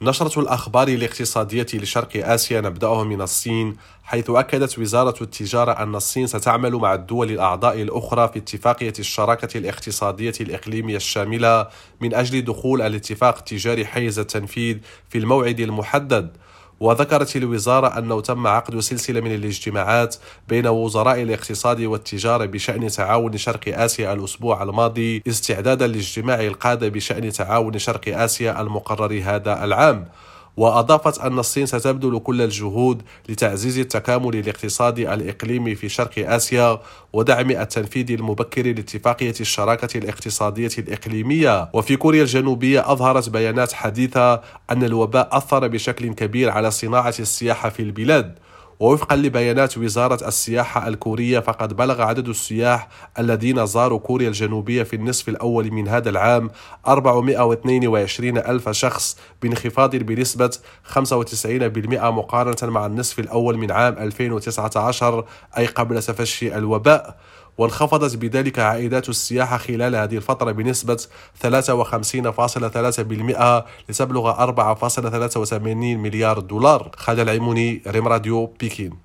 نشرة الأخبار الاقتصادية لشرق آسيا نبدأها من الصين، حيث أكدت وزارة التجارة أن الصين ستعمل مع الدول الأعضاء الأخرى في اتفاقية الشراكة الاقتصادية الإقليمية الشاملة من أجل دخول الاتفاق التجاري حيز التنفيذ في الموعد المحدد. وذكرت الوزارة أنه تم عقد سلسلة من الاجتماعات بين وزراء الاقتصاد والتجارة بشأن تعاون شرق آسيا الأسبوع الماضي استعدادا لاجتماع القادة بشأن تعاون شرق آسيا المقرر هذا العام. وأضافت أن الصين ستبذل كل الجهود لتعزيز التكامل الاقتصادي الإقليمي في شرق آسيا ودعم التنفيذ المبكر لاتفاقية الشراكة الاقتصادية الإقليمية. وفي كوريا الجنوبية أظهرت بيانات حديثة أن الوباء أثر بشكل كبير على صناعة السياحة في البلاد. ووفقا لبيانات وزارة السياحة الكورية، فقد بلغ عدد السياح الذين زاروا كوريا الجنوبية في النصف الأول من هذا العام 422 ألف شخص، بانخفاض بنسبة 95% مقارنة مع النصف الأول من عام 2019 أي قبل تفشي الوباء. وانخفضت بذلك عائدات السياحة خلال هذه الفترة بنسبة 53.3% لتبلغ 4.83 مليار دولار. خالد العيموني، ريم راديو، بكين.